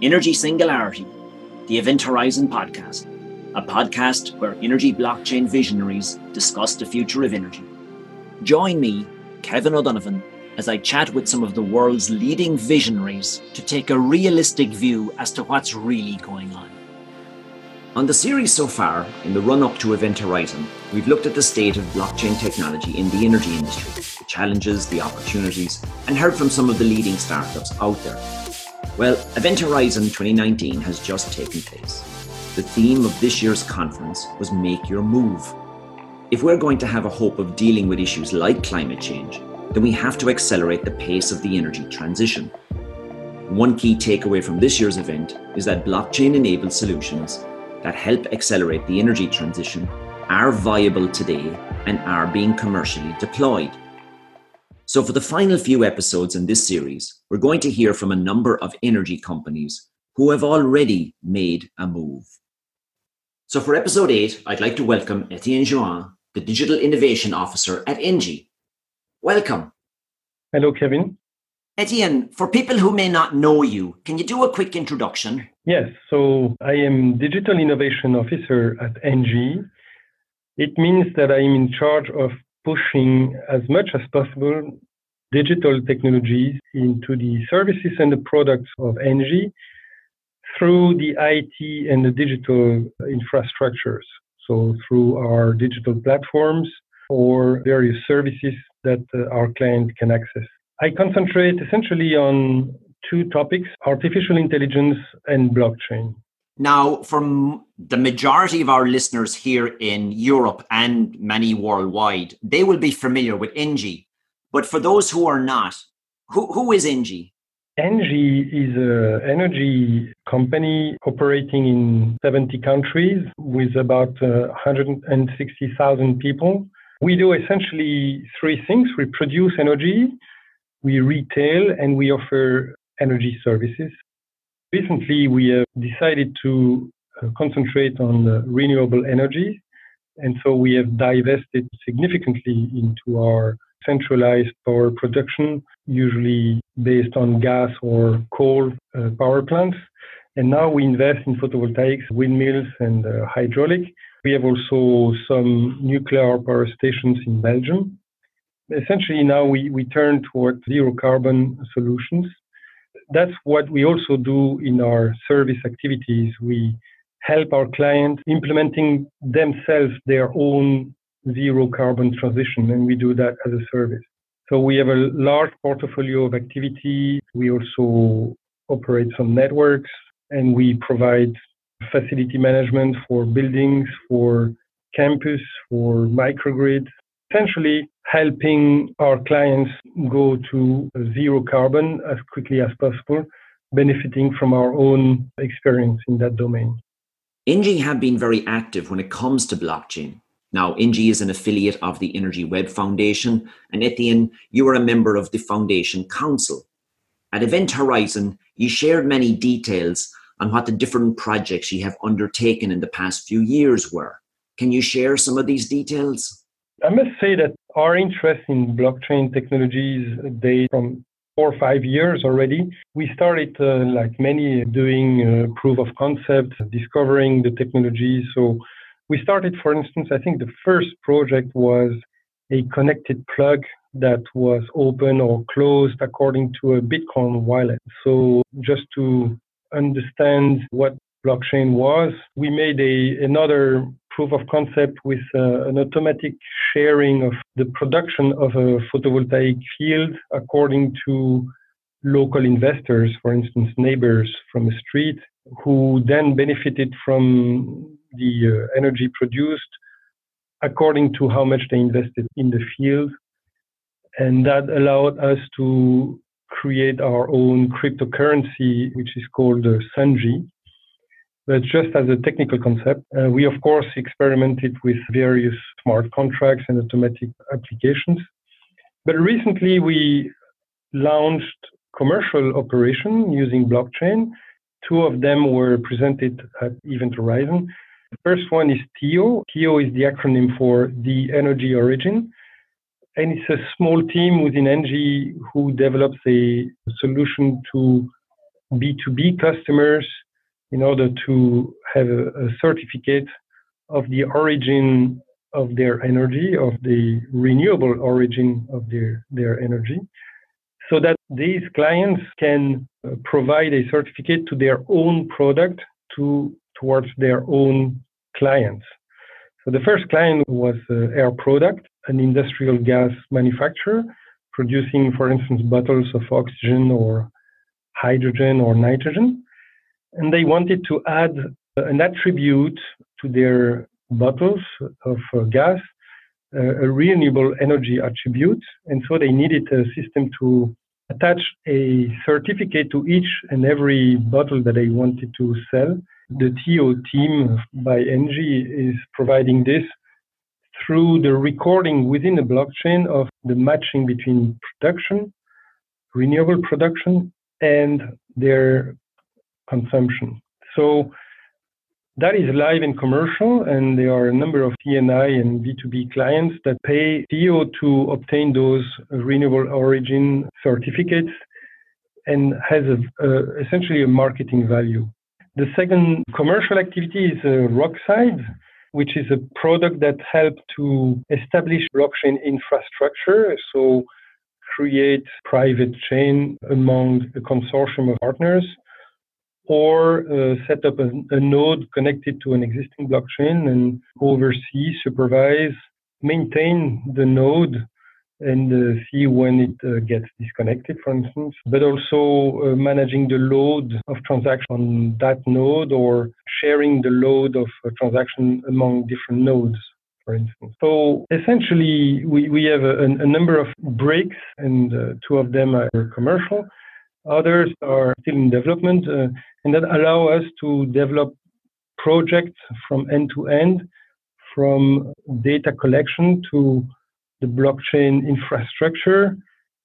Energy Singularity, the Event Horizon podcast, a podcast where energy blockchain visionaries discuss the future of energy. Join me, Kevin O'Donovan, as I chat with some of the world's leading visionaries to take a realistic view as to what's really going on. On the series so far, in the run-up to Event Horizon, we've looked at the state of blockchain technology in the energy industry, the challenges, the opportunities, and heard from some of the leading startups out there. Well, Event Horizon 2019 has just taken place. The theme of this year's conference was Make Your Move. If we're going to have a hope of dealing with issues like climate change, then we have to accelerate the pace of the energy transition. One key takeaway from this year's event is that blockchain-enabled solutions that help accelerate the energy transition are viable today and are being commercially deployed. So for the final few episodes in this series, we're going to hear from a number of energy companies who have already made a move. So for episode 8, I'd like to welcome Etienne Juin, the Digital Innovation Officer at Engie. Welcome. Hello, Kevin. Etienne, for people who may not know you, can you do a quick introduction? Yes, so I am Digital Innovation Officer at Engie. It means that I am in charge of pushing as much as possible digital technologies into the services and the products of Engie through the IT and the digital infrastructures. So through our digital platforms or various services that our client can access. I concentrate essentially on two topics, artificial intelligence and blockchain. Now, from the majority of our listeners here in Europe and many worldwide, they will be familiar with Engie. But for those who are not, who is Engie? Engie is an energy company operating in 70 countries with about 160,000 people. We do essentially three things. We produce energy, we retail, and we offer energy services. Recently, we have decided to concentrate on renewable energy, and so we have divested significantly into our centralized power production, usually based on gas or coal power plants. And now we invest in photovoltaics, windmills, and hydraulic. We have also some nuclear power stations in Belgium. Essentially, now we turn towards zero carbon solutions. That's what we also do in our service activities. We help our clients implementing themselves their own zero carbon transition, and we do that as a service. So we have a large portfolio of activity. We also operate some networks, and we provide facility management for buildings, for campus, for microgrids, essentially helping our clients go to zero carbon as quickly as possible, benefiting from our own experience in that domain. Engie have been very active when it comes to blockchain. Now, Engie is an affiliate of the Energy Web Foundation, and Etienne, you are a member of the Foundation Council. At Event Horizon, you shared many details on what the different projects you have undertaken in the past few years were. Can you share some of these details? I must say that our interest in blockchain technologies dates from 4 or 5 years already. We started, like many, doing proof of concept, discovering the technology. So we started, for instance, I think the first project was a connected plug that was open or closed according to a Bitcoin wallet. So just to understand what blockchain was, we made another proof of concept with an automatic sharing of the production of a photovoltaic field according to local investors, for instance, neighbors from a street, who then benefited from the energy produced according to how much they invested in the field. And that allowed us to create our own cryptocurrency, which is called Sunji. But just as a technical concept, we of course experimented with various smart contracts and automatic applications. But recently we launched commercial operation using blockchain. 2 of them were presented at Event Horizon. The first one is TIO. TIO is the acronym for the energy origin. And it's a small team within Engie who develops a solution to B2B customers in order to have a certificate of the origin of their energy, of the renewable origin of their energy, so that these clients can provide a certificate to their own product towards their own clients. So the first client was Air Product, an industrial gas manufacturer producing, for instance, bottles of oxygen or hydrogen or nitrogen. And they wanted to add an attribute to their bottles of gas, a renewable energy attribute. And so they needed a system to attach a certificate to each and every bottle that they wanted to sell. The TO team by ENGIE is providing this through the recording within the blockchain of the matching between production, renewable production, and their consumption. So that is live and commercial, and there are a number of P&I and B2B clients that pay TO to obtain those renewable origin certificates and has essentially a marketing value. The second commercial activity is Rockside, which is a product that helps to establish blockchain infrastructure, so create private chain among a consortium of partners, or set up a node connected to an existing blockchain and oversee, supervise, maintain the node and see when it gets disconnected, for instance, but also managing the load of transaction on that node or sharing the load of a transaction among different nodes, for instance. So essentially, we have a number of breaks, and two of them are commercial. Others are still in development, and that allow us to develop projects from end to end, from data collection to the blockchain infrastructure,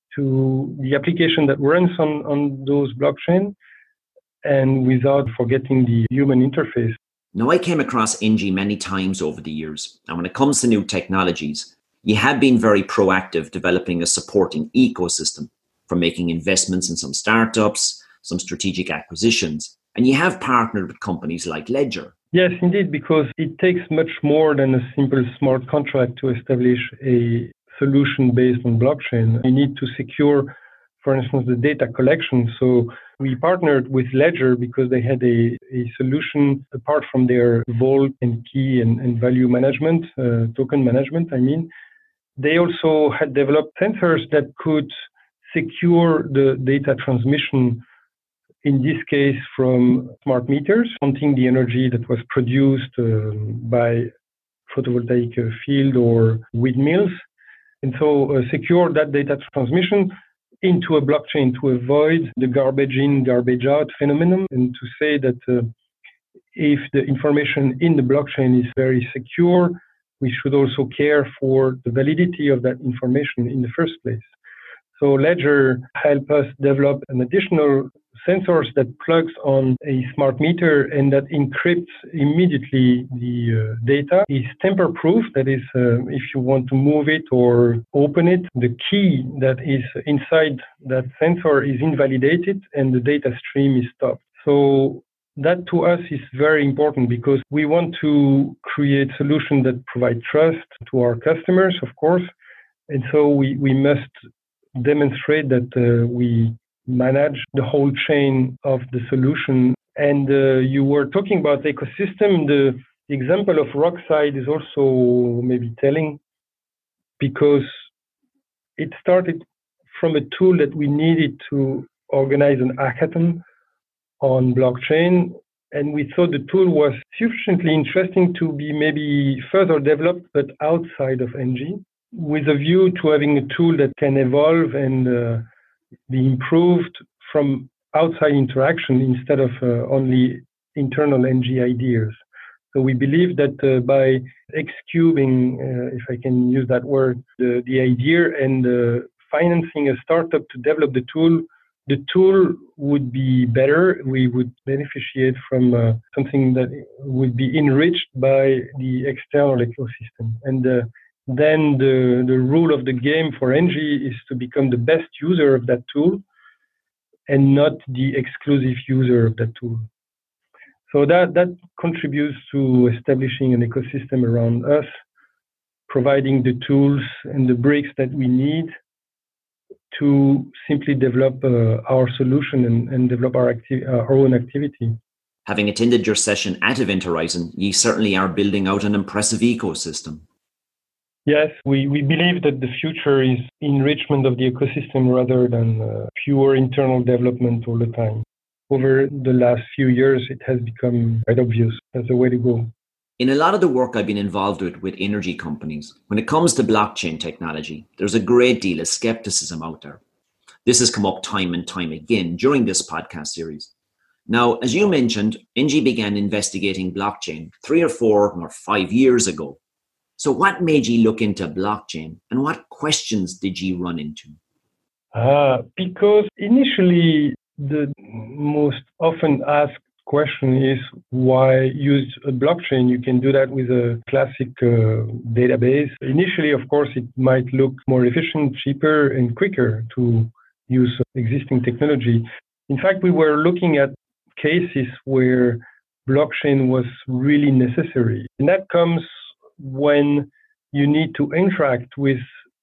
to the application that runs on those blockchain, and without forgetting the human interface. Now, I came across ENGIE many times over the years, and when it comes to new technologies, you have been very proactive developing a supporting ecosystem, from making investments in some startups, some strategic acquisitions, and you have partnered with companies like Ledger. Yes, indeed, because it takes much more than a simple smart contract to establish a solution based on blockchain. You need to secure, for instance, the data collection. So we partnered with Ledger because they had a solution apart from their vault and key and value management, token management, I mean. They also had developed sensors that could secure the data transmission, in this case from smart meters, counting the energy that was produced by photovoltaic field or windmills. And so secure that data transmission into a blockchain to avoid the garbage in, garbage out phenomenon, and to say that if the information in the blockchain is very secure, we should also care for the validity of that information in the first place. So Ledger helped us develop an additional sensors that plugs on a smart meter and that encrypts immediately the data. Is tamper-proof, that is, if you want to move it or open it, the key that is inside that sensor is invalidated and the data stream is stopped. So that to us is very important because we want to create solutions that provide trust to our customers, of course. And so we must demonstrate that we manage the whole chain of the solution. And you were talking about ecosystem. The example of Rockside is also maybe telling, because it started from a tool that we needed to organize an hackathon on blockchain. And we thought the tool was sufficiently interesting to be maybe further developed, but outside of ENGIE, with a view to having a tool that can evolve and be improved from outside interaction instead of only internal ENGIE ideas. So we believe that by X-cubing, if I can use that word, the idea and financing a startup to develop the tool would be better. We would beneficiate from something that would be enriched by the external ecosystem. And then the rule of the game for ENGIE is to become the best user of that tool and not the exclusive user of that tool. So that contributes to establishing an ecosystem around us, providing the tools and the bricks that we need to simply develop our solution and develop our own activity. Having attended your session at Event Horizon, ye certainly are building out an impressive ecosystem. Yes, we believe that the future is enrichment of the ecosystem rather than pure internal development all the time. Over the last few years, it has become quite obvious as a way to go. In a lot of the work I've been involved with energy companies, when it comes to blockchain technology, there's a great deal of skepticism out there. This has come up time and time again during this podcast series. Now, as you mentioned, ENGIE began investigating blockchain 3 or 4 or 5 years ago. So what made you look into blockchain and what questions did you run into? Because initially, the most often asked question is why use a blockchain? You can do that with a classic database. Initially, of course, it might look more efficient, cheaper, and quicker to use existing technology. In fact, we were looking at cases where blockchain was really necessary. And that comes when you need to interact with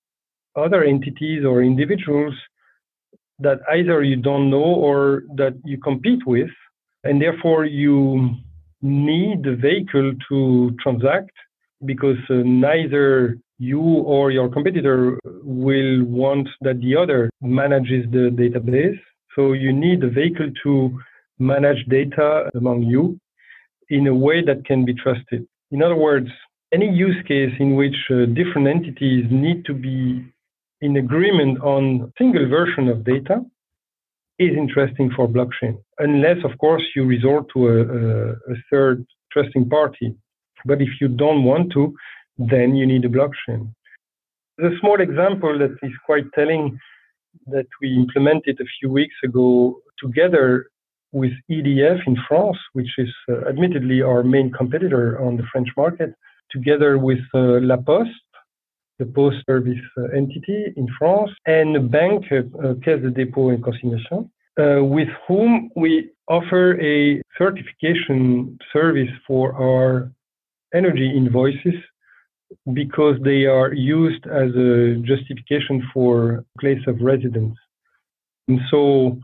other entities or individuals that either you don't know or that you compete with, and therefore you need the vehicle to transact because neither you or your competitor will want that the other manages the database. So you need a vehicle to manage data among you in a way that can be trusted. In other words, any use case in which different entities need to be in agreement on a single version of data is interesting for blockchain, unless, of course, you resort to a third trusting party. But if you don't want to, then you need a blockchain. There's a small example that is quite telling that we implemented a few weeks ago together with EDF in France, which is admittedly our main competitor on the French market, together with La Poste, the post service entity in France, and a bank, Caisse de dépôt et consignation, with whom we offer a certification service for our energy invoices because they are used as a justification for place of residence. And so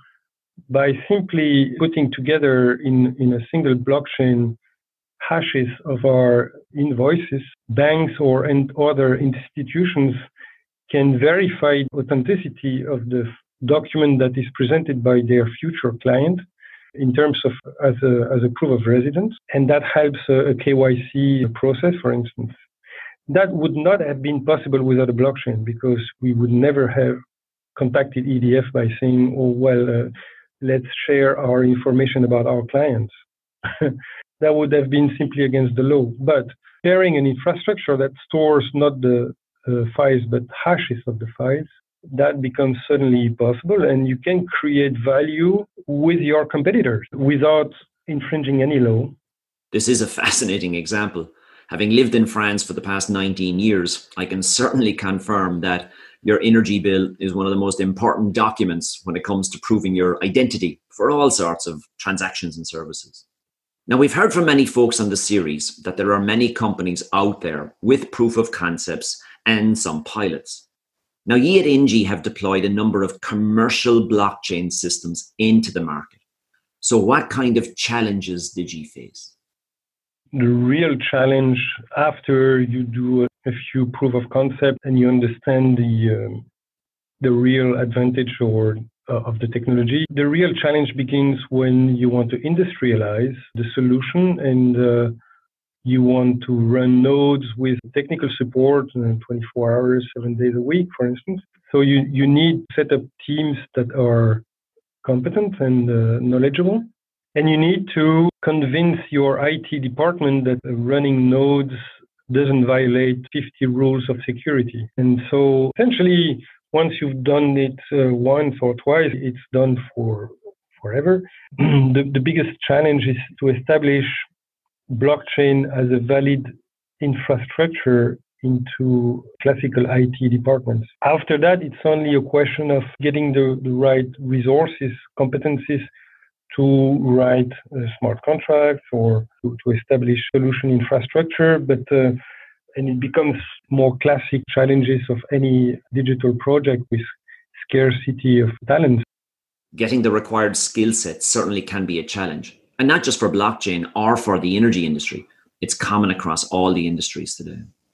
by simply putting together in a single blockchain hashes of our invoices, banks or and other institutions can verify authenticity of the document that is presented by their future client in terms of as a proof of residence, and that helps a KYC process, for instance. That would not have been possible without a blockchain because we would never have contacted EDF by saying, oh, well, let's share our information about our clients. That would have been simply against the law. But sharing an infrastructure that stores not the files, but hashes of the files, that becomes suddenly possible, and you can create value with your competitors without infringing any law. This is a fascinating example. Having lived in France for the past 19 years, I can certainly confirm that your energy bill is one of the most important documents when it comes to proving your identity for all sorts of transactions and services. Now, we've heard from many folks on the series that there are many companies out there with proof of concepts and some pilots. Now, ye at ENGIE have deployed a number of commercial blockchain systems into the market. So what kind of challenges did ye face? The real challenge after you do a few proof of concept and you understand the real advantage of the technology, the real challenge begins when you want to industrialize the solution and you want to run nodes with technical support 24 hours, 7 days a week, for instance. So you need to set up teams that are competent and knowledgeable. And you need to convince your IT department that running nodes doesn't violate 50 rules of security. And so essentially, once you've done it once or twice, it's done for forever. The biggest challenge is to establish blockchain as a valid infrastructure into classical IT departments. After that, it's only a question of getting the right resources, competencies to write smart contracts or to establish solution infrastructure. And it becomes more classic challenges of any digital project with scarcity of talent. Getting the required skill sets certainly can be a challenge. And not just for blockchain or for the energy industry. It's common across all the industries today.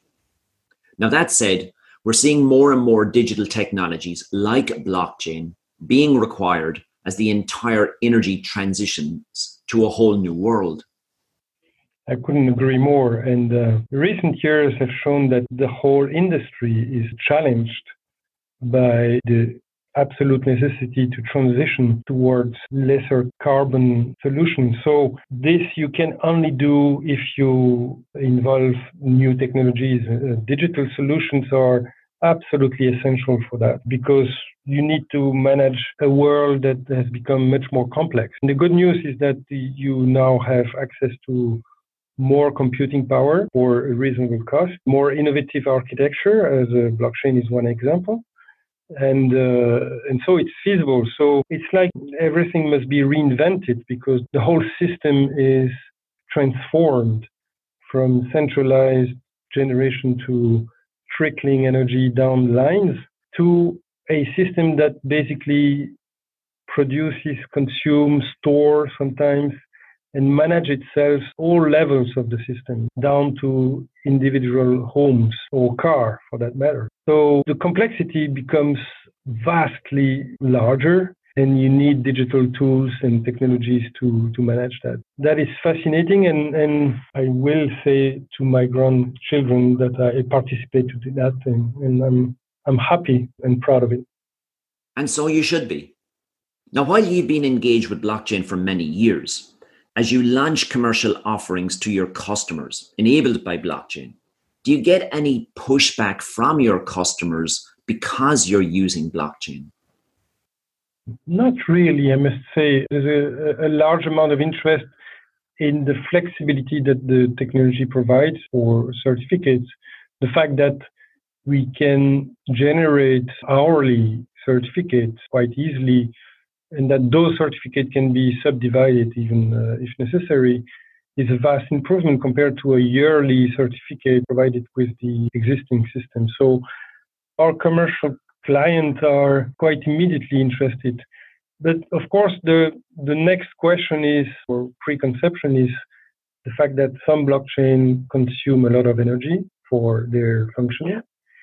Now, that said, we're seeing more and more digital technologies like blockchain being required as the entire energy transitions to a whole new world. I couldn't agree more. And recent years have shown that the whole industry is challenged by the absolute necessity to transition towards lesser carbon solutions. So this you can only do if you involve new technologies. Digital solutions are absolutely essential for that because you need to manage a world that has become much more complex. And the good news is that you now have access to more computing power for a reasonable cost, more innovative architecture, as a blockchain is one example. And so it's feasible. So it's like everything must be reinvented because the whole system is transformed from centralized generation to trickling energy down lines to a system that basically produces, consumes, stores sometimes, and manage itself all levels of the system, down to individual homes or car for that matter. So the complexity becomes vastly larger, and you need digital tools and technologies to manage that. That is fascinating, and I will say to my grandchildren that I participate to that, and I'm happy and proud of it. And so you should be. Now, while you've been engaged with blockchain for many years, as you launch commercial offerings to your customers enabled by blockchain, do you get any pushback from your customers because you're using blockchain? Not really, I must say. There's a large amount of interest in the flexibility that the technology provides for certificates. The fact that we can generate hourly certificates quite easily, and that those certificates can be subdivided even if necessary, is a vast improvement compared to a yearly certificate provided with the existing system. So our commercial clients are quite immediately interested. But of course, the next question is, or preconception is, the fact that some blockchain consume a lot of energy for their functioning.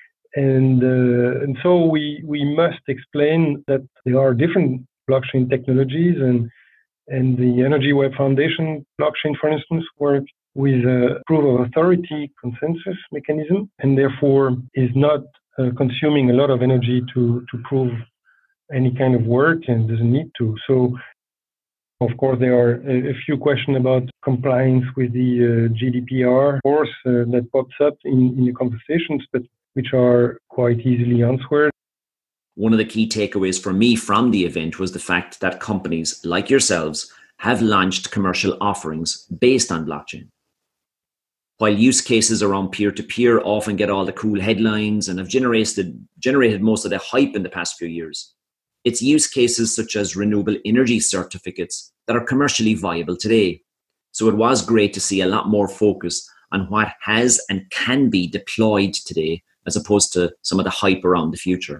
And so we must explain that there are different blockchain technologies, and the Energy Web Foundation blockchain, for instance, works with a proof of authority consensus mechanism, and therefore is not consuming a lot of energy to prove any kind of work, and doesn't need to. So, of course, there are a few questions about compliance with the GDPR, of course, that pops up in the conversations, but which are quite easily answered. One of the key takeaways for me from the event was the fact that companies like yourselves have launched commercial offerings based on blockchain. While use cases around peer-to-peer often get all the cool headlines and have generated most of the hype in the past few years, it's use cases such as renewable energy certificates that are commercially viable today. So it was great to see a lot more focus on what has and can be deployed today, as opposed to some of the hype around the future.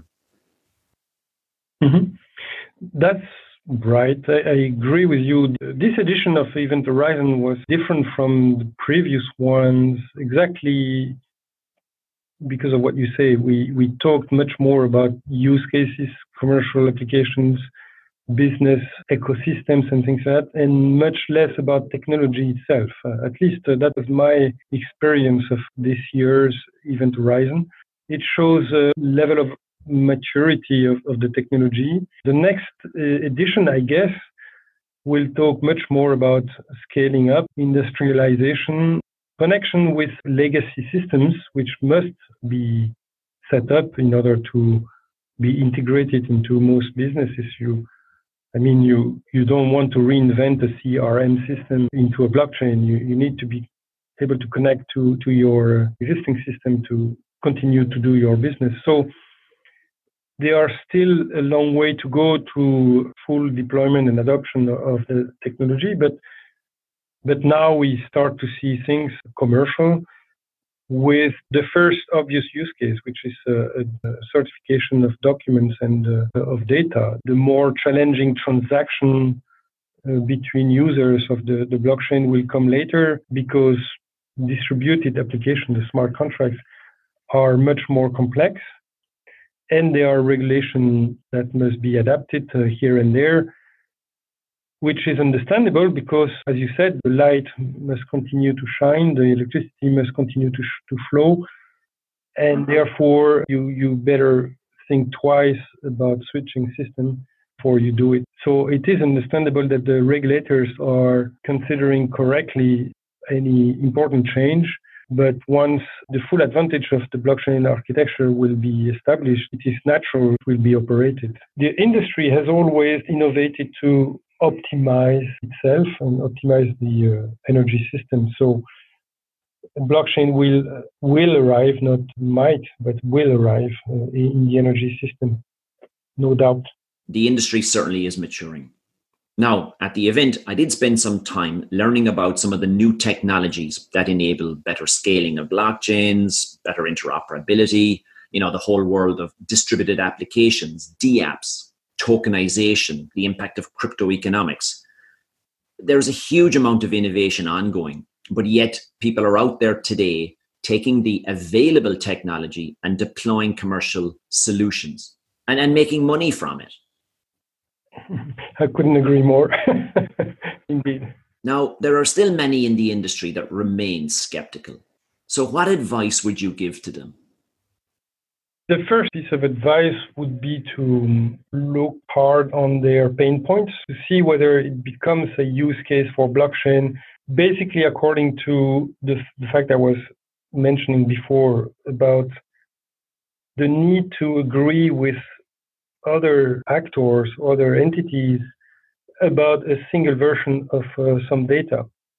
Mm-hmm. That's right. I agree with you. This edition of Event Horizon was different from the previous ones exactly because of what you say. We talked much more about use cases, commercial applications, business ecosystems and things like that, and much less about technology itself. At least that was my experience of this year's Event Horizon. It shows a level of maturity of the technology. The next edition, I guess, will talk much more about scaling up, industrialization, connection with legacy systems, which must be set up in order to be integrated into most businesses. You don't want to reinvent a CRM system into a blockchain. You need to be able to connect to your existing system to continue to do your business. So there are still a long way to go to full deployment and adoption of the technology, but now we start to see things commercial with the first obvious use case, which is a certification of documents and of data. The more challenging transaction between users of the blockchain will come later, because distributed applications, the smart contracts, are much more complex, and there are regulations that must be adapted here and there, which is understandable because, as you said, the light must continue to shine, the electricity must continue to flow, and therefore you better think twice about switching system before you do it. So it is understandable that the regulators are considering correctly any important change, but once the full advantage of the blockchain architecture will be established, it is natural it will be operated. The industry has always innovated to optimize itself and optimize the energy system. So blockchain will arrive, not might, but will arrive in the energy system, no doubt. The industry certainly is maturing. Now, at the event, I did spend some time learning about some of the new technologies that enable better scaling of blockchains, better interoperability, the whole world of distributed applications, DApps, tokenization, the impact of crypto economics. There's a huge amount of innovation ongoing, but yet people are out there today taking the available technology and deploying commercial solutions and making money from it. I couldn't agree more. Indeed. Now, there are still many in the industry that remain skeptical. So what advice would you give to them? The first piece of advice would be to look hard on their pain points to see whether it becomes a use case for blockchain, basically according to the fact I was mentioning before about the need to agree with other actors, other entities about a single version of some data.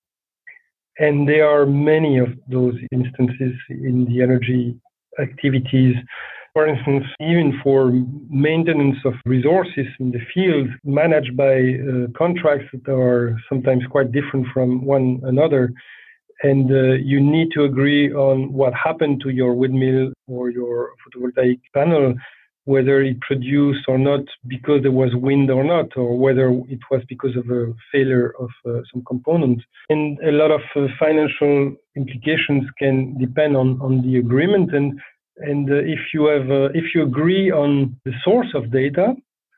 And there are many of those instances in the energy activities. For instance, even for maintenance of resources in the field managed by contracts that are sometimes quite different from one another. And you need to agree on what happened to your windmill or your photovoltaic panel, whether it produced or not because there was wind or not, or whether it was because of a failure of some component. And a lot of financial implications can depend on the agreement. And if you agree on the source of data,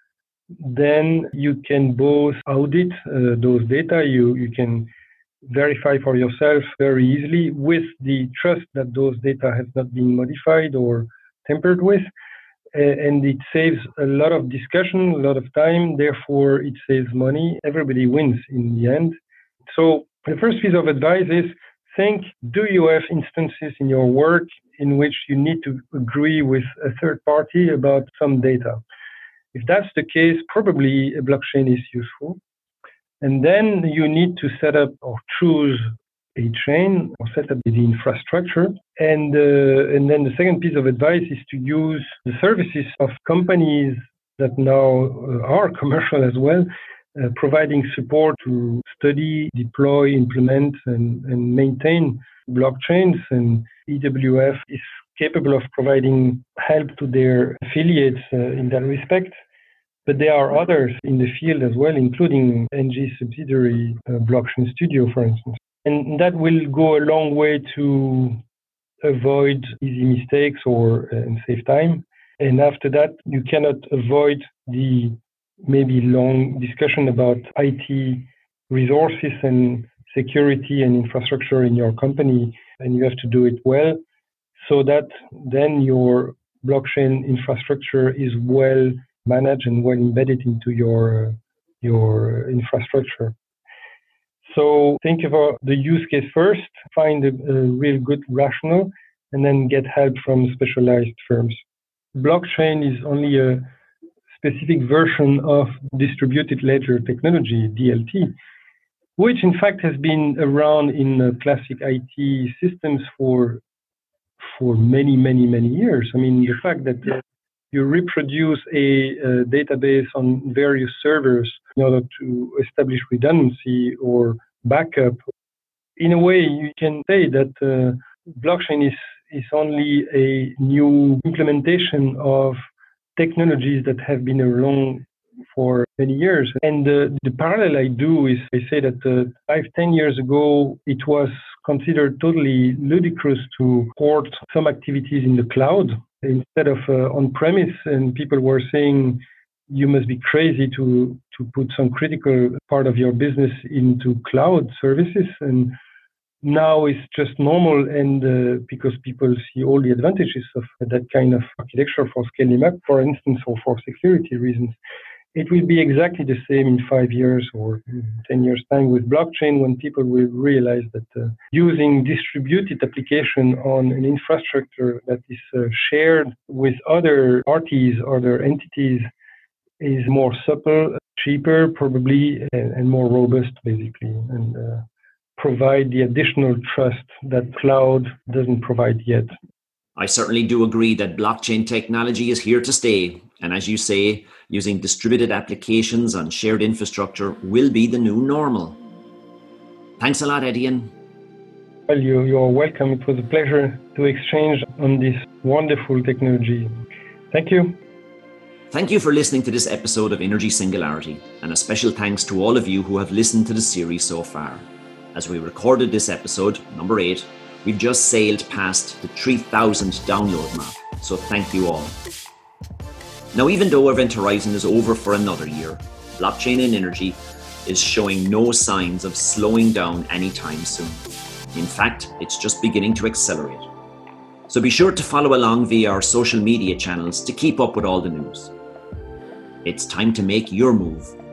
then you can both audit those data. You can verify for yourself very easily with the trust that those data have not been modified or tampered with. And it saves a lot of discussion, a lot of time, therefore it saves money. Everybody wins in the end. So the first piece of advice is think, do you have instances in your work in which you need to agree with a third party about some data? If that's the case, probably a blockchain is useful. And then you need to set up or choose a chain or set up the infrastructure. And then the second piece of advice is to use the services of companies that now are commercial as well, providing support to study, deploy, implement, and maintain blockchains. And EWF is capable of providing help to their affiliates in that respect. But there are others in the field as well, including NG subsidiary Blockchain Studio, for instance. And that will go a long way to avoid easy mistakes and save time. And after that, you cannot avoid the maybe long discussion about IT resources and security and infrastructure in your company. And you have to do it well so that then your blockchain infrastructure is well managed and well embedded into your infrastructure. So think about the use case first, find a real good rationale, and then get help from specialized firms. Blockchain is only a specific version of distributed ledger technology, DLT. which in fact has been around in classic IT systems for many, many, many years. I mean, the fact that you reproduce a database on various servers in order to establish redundancy or backup. In a way, you can say that blockchain is only a new implementation of technologies that have been around for many years. And the parallel I do is I say that 5-10 years ago, it was considered totally ludicrous to port some activities in the cloud instead of on-premise. And people were saying, you must be crazy to put some critical part of your business into cloud services. And now it's just normal, and because people see all the advantages of that kind of architecture for scaling up, for instance, or for security reasons. It will be exactly the same in 5 years or 10 years' time with blockchain, when people will realize that using distributed application on an infrastructure that is shared with other parties, other entities, is more supple, cheaper probably, and more robust basically, and provide the additional trust that cloud doesn't provide yet. I certainly do agree that blockchain technology is here to stay. And as you say, using distributed applications on shared infrastructure will be the new normal. Thanks a lot, Etienne. Well, you're welcome. It was a pleasure to exchange on this wonderful technology. Thank you. Thank you for listening to this episode of Energy Singularity, and a special thanks to all of you who have listened to the series so far. As we recorded this episode, number 8, we've just sailed past the 3,000 download mark, so thank you all. Now, even though Event Horizon is over for another year, blockchain and energy is showing no signs of slowing down anytime soon. In fact, it's just beginning to accelerate. So be sure to follow along via our social media channels to keep up with all the news. It's time to make your move